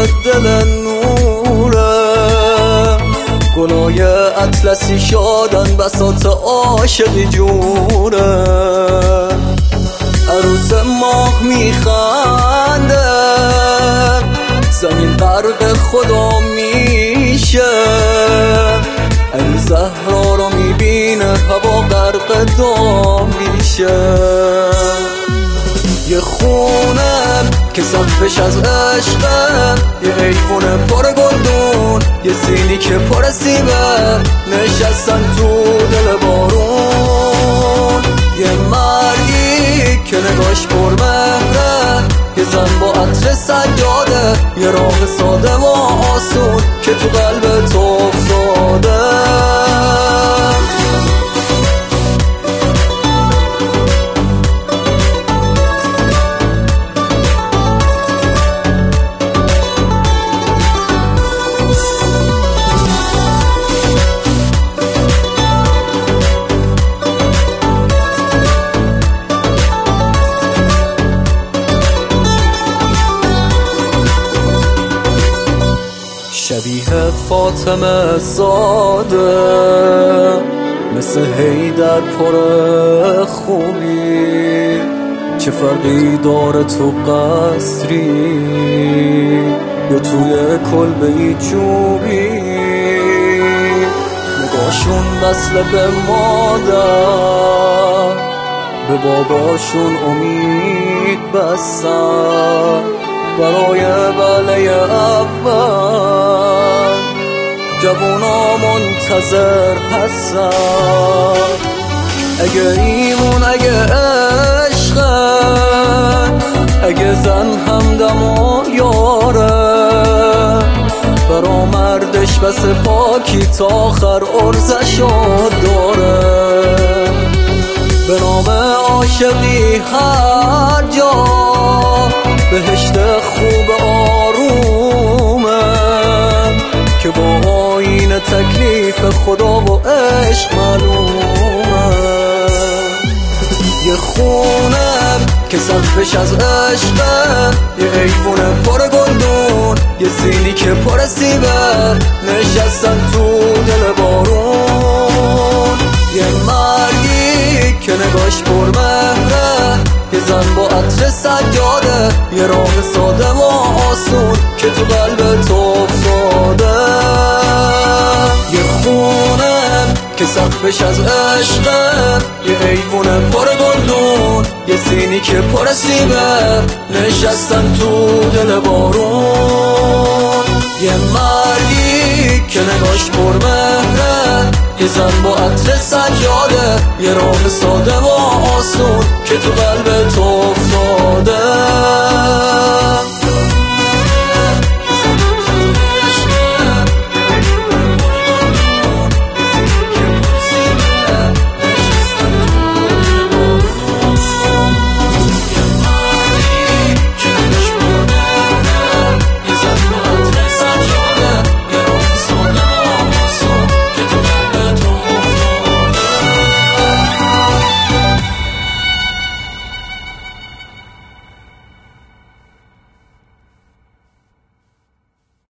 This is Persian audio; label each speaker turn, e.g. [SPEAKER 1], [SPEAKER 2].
[SPEAKER 1] دل نوره، گلای اطلسی شادن بساط عاشقی جوره. عروس ماه میخنده، زمین غرق خدا میشه، علی زهرا رو میبینه هوا غرق دام میشه. یه خونه که سقفش از عشقه، یه ایوونه پر گلدون، یه سینی که پر سیبه، نشستن تو دل بارون. یه مرگی که نگاش پر مهره، یه زن با عطر سجاده، یه راه ساده و آسون که تو قلب تو افتاده. شبیه فاطمه زاده، مثل حیدر پر خوبی، چه فرقی داره تو قصری یا توی کلبه‌ای چوبی. نگاهشون وصله به مادر، به باباشون امید بستن برای بله اول. جوونا منتظر هستن، اگه ایمون اگه عشقن، اگه زن همدم و یاره، برا مردش بس پاکی تا آخر ارزشو داره. به نام عاشقی هر جا بهشت خوب آرومه، که با آیین تکلیف خدا و عشق معلومه. یه خونه که سقفش از عشقه، یه ایوونه پر گلدون، یه سینی که پر سیبه، نشستن تو دل بارون. یه مرگی که نگاش پر مهره، یه زن با عطر سجاده، یه راه ساده و آسون که تو قلب تو افتاده. یه خونه که سقفش از عشقه، یه ایوونه پر گلدون، یه سینی که پر سیبه، نشستن تو دل بارون. یه مرگی که نگاش پر مهره، یه زن با عطر سجاده، یه راه ساده و آسون که تو قلب تو افتاده.